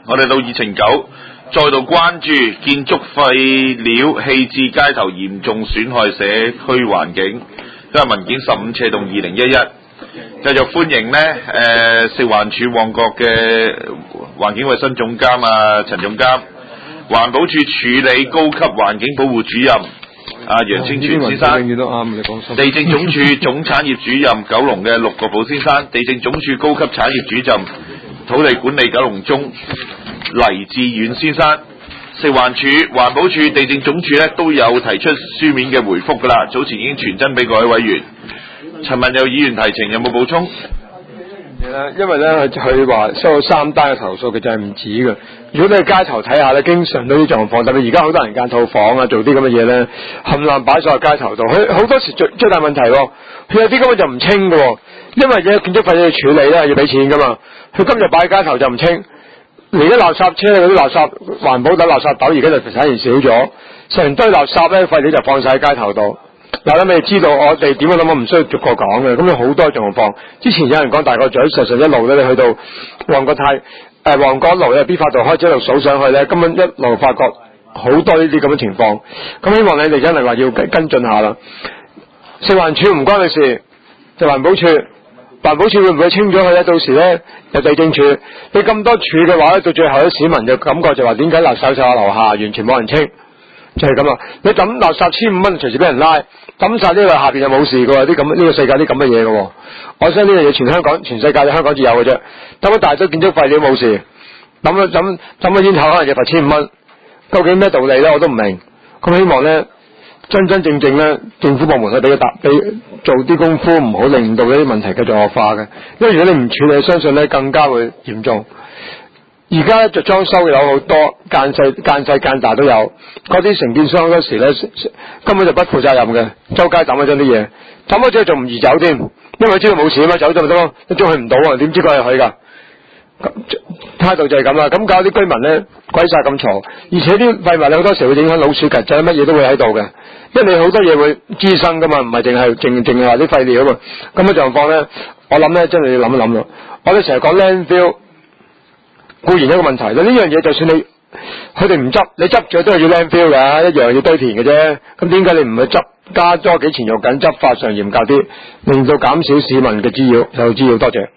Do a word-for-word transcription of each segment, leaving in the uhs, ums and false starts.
我哋到議程九，再度關注建築廢料棄置街頭嚴重損害社區環境，今日文件十五斜動二零一一。繼續歡迎呢誒食環署旺角嘅環境衛生總監啊陳總監，環保署處理高級環境保護主任啊楊清泉先生，地政總署總產業主任九龍嘅陸國寶先生，地政總署高級產業主任土地管理九龍中黎志遠先生，食環署、環保署、地政總署咧都有提出書面嘅回覆噶啦，早前已經傳真俾各位委員。陳文有議員提呈，有冇補充？ 因為咧佢話收到三單嘅投訴，佢就係唔止嘅。如果你去街頭睇下咧，經常都啲狀況，特別而家好多人間套房啊，做啲咁嘅嘢咧，冚唪唥擺晒喺街頭度。佢好多時最最大問題，佢有啲根本就唔清嘅，因為有建築廢料要處理咧，要俾錢噶嘛。佢今日擺喺街頭就唔清，而家垃圾車嗰啲垃圾環保袋、垃圾斗而家就反而少咗，成堆垃圾咧廢料就放晒喺街頭度。嗱，你哋知道我哋點樣諗，我唔需要逐個講嘅。咁有好多狀況。之前有人講大角咀，實實一路咧，你去到旺角太誒旺角路咧，必發道開始一路數上去咧，根本一路發覺好多呢啲咁嘅情況。咁希望你哋真係話要跟進下啦。食環署唔關你事，就環保署，環保署會唔會清咗佢咧？到時咧有地政署，你咁多處嘅話咧，到最後啲市民就感覺就話點解垃圾手下樓下完全冇人清？就係咁啦，你抌垃圾千五蚊，隨時俾人拉，抌晒呢個下邊就冇事嘅喎，啲咁呢個世界啲咁嘅嘢嘅喎。我相信呢樣嘢全香港、全世界香港至有嘅啫。抌咗大堆建築廢料冇事，抌咗抌抌咗煙頭可能就罰千五蚊，究竟咩道理咧？我都唔明。咁希望咧真真正正咧，政府部門去俾佢答，俾做啲功夫，唔好令到呢啲問題繼續惡化嘅。因為如果你唔處理，相信咧更加會嚴重。而家就裝修嘅有好多，間細間細間大都有。嗰啲承建商嗰時咧根本就不負責任嘅，周街抌咗張啲嘢，抌咗之後仲唔易走添，因為知道冇事啊嘛，走咗咪得咯，一張去唔到啊，點知佢係佢㗎？態度就係咁啦，咁搞啲居民咧鬼晒咁嘈，而且啲廢物咧好多時會影響老鼠曱甴，乜嘢都會喺度嘅，因為你好多嘢會滋生㗎嘛，唔係淨係淨淨係話啲廢料啊嘛。咁嘅狀況咧，我諗咧真係要諗一諗咯。我哋成日講 landfill。固然一個問題，呢樣嘢就算你佢哋唔執，你執咗都係要 landfill 㗎，一樣要堆填嘅啫。咁點解你唔去執，加多幾錢肉緊，執法上嚴格啲，令到減少市民嘅滋擾，有滋擾。多謝。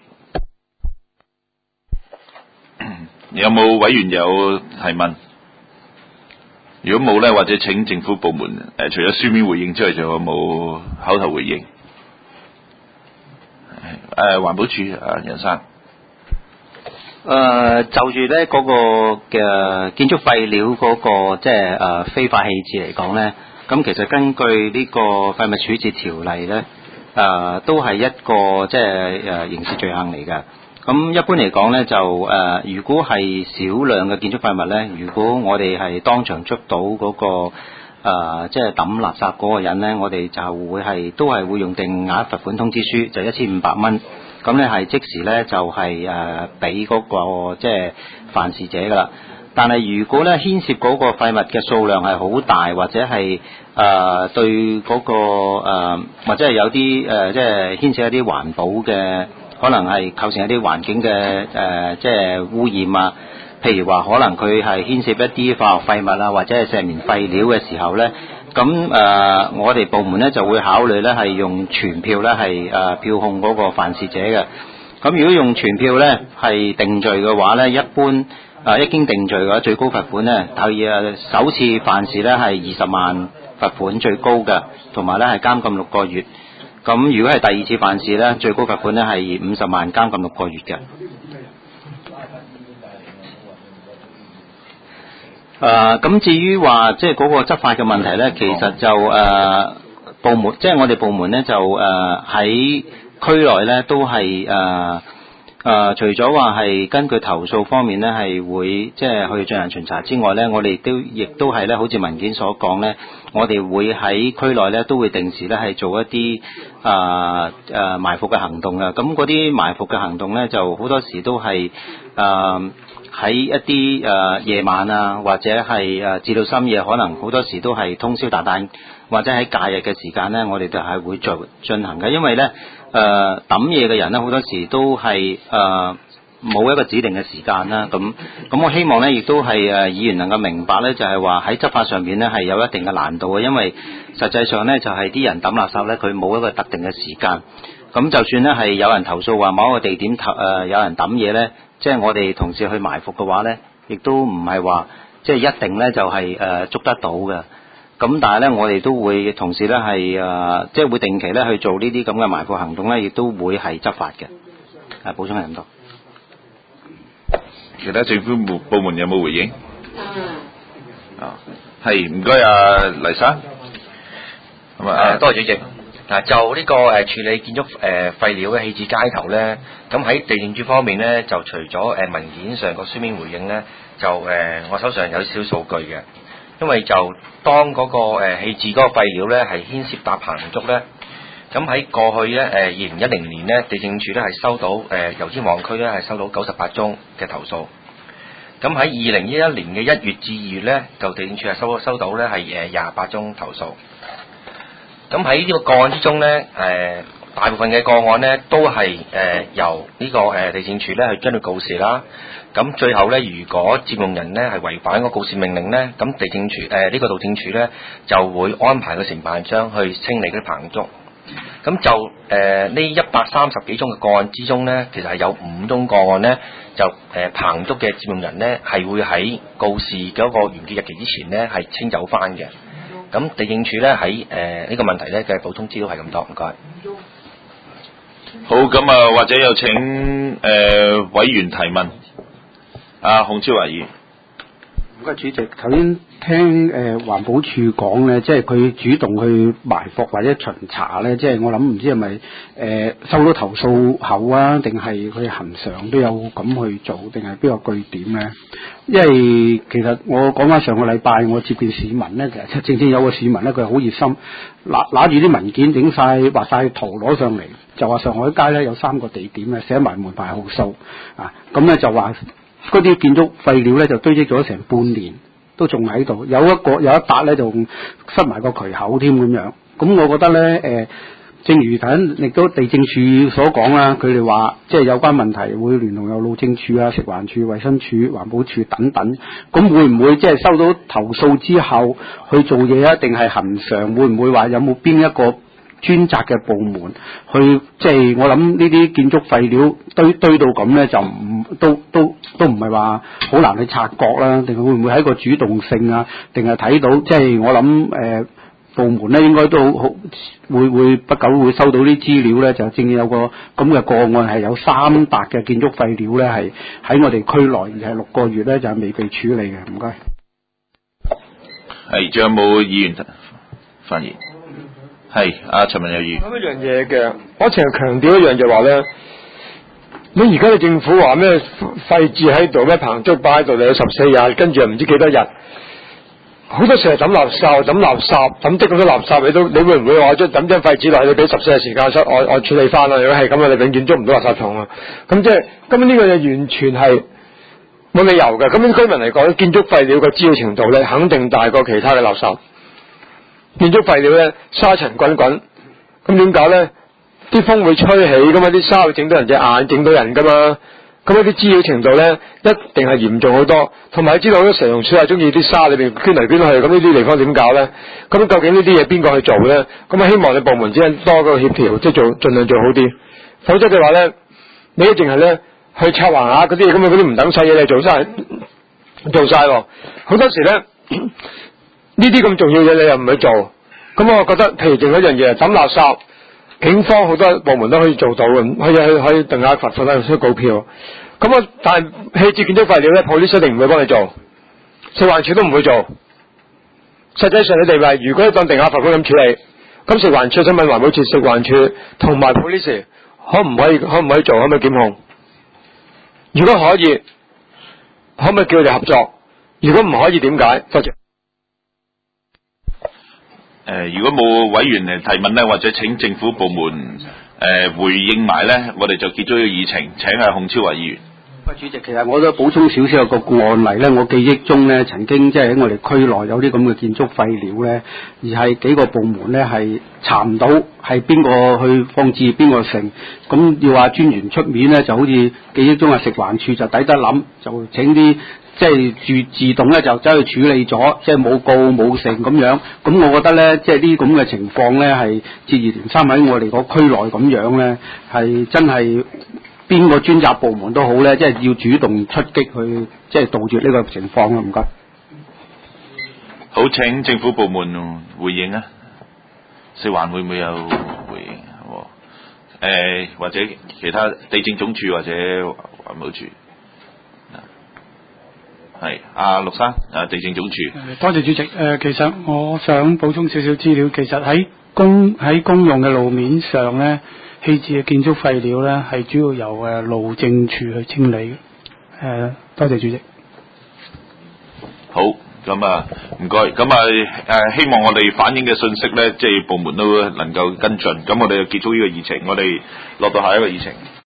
有冇委員有提問？如果冇咧，或者請政府部門誒、呃，除咗書面回應之外，仲有冇口頭回應？誒、呃，環保署啊，楊生。 誒、呃、就住咧嗰個嘅建築廢料嗰、那個即係誒非法棄置嚟講咧，咁其實根據呢個廢物處置條例咧，誒、呃、都係一個即係誒刑事罪行嚟㗎。咁一般嚟講咧，就誒、呃、如果係少量嘅建築廢物咧，如果我哋係當場捉到嗰、那個誒即係抌垃圾嗰個人咧，我哋就會係都係會用定額罰款通知書，就一千五百蚊。咁咧係即時咧就係誒俾嗰個即係犯事者噶啦。但係如果咧牽涉嗰個廢物嘅數量係好大，或者係誒、呃、對嗰、那個誒、呃、或者係有啲誒、呃、即係牽涉一啲環保嘅，可能係構成一啲環境嘅誒、呃、即係污染啊。譬如話可能佢係牽涉一啲化學廢物啊，或者係石棉廢料嘅時候咧。咁誒、呃，我哋部門咧就會考慮咧係用傳票咧係誒票控嗰個犯事者嘅。咁如果用傳票咧係定罪嘅話咧，一般誒、呃、一經定罪嘅話，最高罰款咧係誒首次犯事咧係二十萬罰款最高嘅，同埋咧係監禁六個月。咁如果係第二次犯事咧，最高罰款咧係五十萬監禁六個月嘅。誒、呃、咁至於話即係嗰個執法嘅問題咧，其實就誒、呃、部門，即係我哋部門咧就誒喺、呃、區內咧都係誒誒除咗話係根據投訴方面咧係會即係去進行巡查之外咧，我哋都亦都係咧好似文件所講咧，我哋會喺區內咧都會定時咧係做一啲誒誒埋伏嘅行動嘅。咁嗰啲埋伏嘅行動咧就好多時都係誒。呃喺一啲誒、呃、夜晚啊，或者係誒、呃、至到深夜，可能好多時都係通宵達旦，或者喺假日嘅時間咧，我哋就係會做進行嘅。因為咧誒抌嘢嘅人咧，好多時都係誒冇一個指定嘅時間啦。咁咁我希望咧，亦都係誒議員能夠明白咧，就係話喺執法上面咧係有一定嘅難度嘅，因為實際上咧就係、是、啲人抌垃圾咧，佢冇一個特定嘅時間。咁就算咧係有人投訴話某一個地點投誒、呃、有人抌嘢咧，即係我哋同事去埋伏嘅話咧，亦都唔係話即係一定咧就係、是、誒、呃、捉得到嘅。咁但係咧，我哋都會同時咧係誒，即係會定期咧去做呢啲咁嘅埋伏行動咧，亦都會係執法嘅。誒，補充係咁多。 其他政府部部門有冇回應？啊，係唔該啊，黎生。咁啊， 多謝主席。嗱，就呢個誒處理建築誒廢料嘅棄置街頭咧，咁喺地政署方面咧，就除咗誒文件上個書面回應咧，就誒我手上有少少數據嘅。因為就當嗰個誒棄置嗰個廢料咧係牽涉搭棚竹咧，咁喺過去咧誒二零一零年咧，地政署咧係收到誒油尖旺區咧係收到九十八宗嘅投訴。咁喺二零一一年嘅一月至二月咧，就地政署係收收到咧係誒廿八宗投訴。咁喺呢個個案之中咧，誒大部分嘅個案咧都係誒由呢個誒地政署咧去將佢告示啦。咁最後咧，如果佔用人咧係違反個告示命令咧，咁地政署誒呢個路政署咧就會安排個承辦商去清理嗰啲棚竹。咁就誒呢一百三十幾宗嘅個案之中咧，其實係有五宗個案咧，就誒棚竹嘅佔用人咧係會喺告示嗰個完結日期之前咧係清走翻嘅。咁地政署咧喺誒呢個問題咧嘅補充資料係咁多，唔該。 好，咁啊，或者有請誒、呃、委員提問。啊，孔超華議員。 唔該，主席。頭先聽誒、呃、環保署講咧，即係佢主動去埋伏或者巡查咧，即係我諗唔知係咪誒收到投訴後啊，定係佢恆常都有咁去做，定係邊個據點咧？因為其實我講翻上個禮拜，我接見市民咧，其實正正有個市民咧，佢好熱心，拿拿住啲文件整晒畫晒圖攞上嚟，就話上海街咧有三個地點咧寫埋門牌號數啊，咁咧就話。嗰啲建築廢料咧就堆積咗成半年，都仲喺度。有一個有一笪咧就塞埋個渠口添咁樣。咁我覺得咧誒、呃，正如頭先亦都地政署所講啦，佢哋話即係有關問題會聯同有路政署啊、食環署、衛生署、環保署等等。咁會唔會即係收到投訴之後去做嘢啊？定係恆常？會唔會話有冇邊一個專責嘅部門去，即係我諗呢啲建築廢料堆堆到咁咧，就唔都都都唔係話好難去察覺啦。定係會唔會係一個主動性啊？定係睇到即係我諗誒、呃、部門咧應該都好會會不久會收到啲資料咧，就正有個咁嘅個案係有三笪嘅建築廢料咧係喺我哋區內而係六個月咧就係未被處理嘅。唔該。 係，仲有冇議員發言？係，阿陳文有議員。 咁一樣嘢嘅，我成日強調一樣就話咧，你而家嘅政府話咩廢置喺度，咩棚竹擺喺度，你有十四日，跟住又唔知幾多日，好多時係抌垃圾，抌垃圾，抌啲咁多垃圾，你都你會唔會話將抌張廢紙落去，你俾十四日時間我我我處理翻啦？如果係咁啊，你永遠捉唔到垃圾桶啊！咁即係根本呢個嘢完全係冇理由嘅。咁啲居民嚟講，建築廢料嘅滋擾程度咧，肯定大過其他嘅垃圾。建築廢料咧，沙塵滾滾，咁點解咧？啲風會吹起噶嘛，啲沙會整到人隻眼，整到人噶嘛。咁一啲滋擾程度咧，一定係嚴重好多。同埋知道好多蛇蟲鼠係中意啲沙裏邊捐嚟捐去，咁呢啲地方點搞咧？咁究竟呢啲嘢邊個去做咧？咁啊，希望你部門之間多個協調，即係做盡量做好啲。否則嘅話咧，你一定係咧去策劃下嗰啲嘢，咁啊嗰啲唔等使嘢你做晒，做晒喎。好多時咧。呢啲咁重要嘢你又唔去做，咁我覺得譬如仲有一樣嘢抌垃圾，警方好多部門都可以做到嘅，可以可以可以定下罰款，出告票。咁啊，但係棄置建築廢料咧，police一定唔會幫你做，食環署都唔會做。實際上你哋話，如果當定下罰款咁處理，咁食環署想問環保署、食環署同埋 police 可唔可以可唔可以做，可唔可以檢控？如果可以，可唔可以叫佢哋合作？如果唔可以，點解？多謝。 誒、呃，如果冇委員嚟提問咧，或者請政府部門誒、呃、回應埋咧，我哋就結束呢個議程。請阿孔超華議員。 喂，主席，其實我都補充少少有個個案例咧，我記憶中咧曾經即係喺我哋區內有啲咁嘅建築廢料咧，而係幾個部門咧係查唔到係邊個去放置邊個成，咁要話專員出面咧，就好似記憶中啊食環署就抵得諗，就請啲即係自自動咧就走去處理咗，即係冇告冇成咁樣。咁我覺得咧，即係呢咁嘅情況咧係接二連三喺我哋個區內咁樣咧，係真係。邊個專責部門都好咧，即係要主動出擊去，即係杜絕呢個情況啊！唔該。 好，請政府部門回應啊。食環會唔會有回應？誒、呃，或者其他地政總署或者環保署？係阿陸生，啊地政總署。 多謝主席。誒、呃，其實我想補充少少資料。其實喺公喺公用嘅路面上咧，棄置嘅建築廢料咧，係主要由誒路政署去清理嘅。誒、呃，多謝主席。 好，咁啊，唔該。咁啊，誒，希望我哋反映嘅信息咧，即係部門都能夠跟進。咁我哋就結束呢個議程，我哋落到下一個議程。